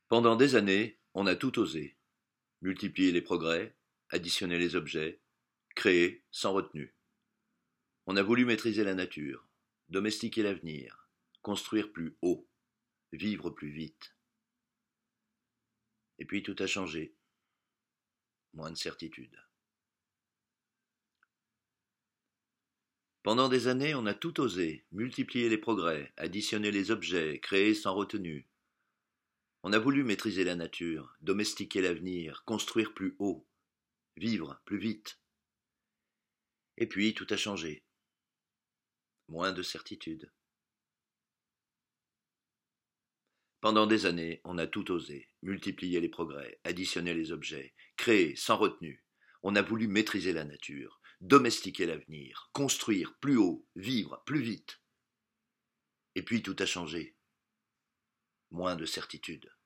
Pendant des années, on a tout osé: multiplier les progrès, additionner les objets, créer sans retenue. On a voulu maîtriser la nature, domestiquer l'avenir, construire plus haut, vivre plus vite. Et puis tout a changé, moins de certitude. Pendant des années, on a tout osé: multiplier les progrès, additionner les objets, créer sans retenue. On a voulu maîtriser la nature, domestiquer l'avenir, construire plus haut, vivre plus vite. Et puis tout a changé, moins de certitude. Pendant des années, on a tout osé: multiplier les progrès, additionner les objets, créer sans retenue. On a voulu maîtriser la nature, domestiquer l'avenir, construire plus haut, vivre plus vite. Et puis tout a changé, moins de certitude.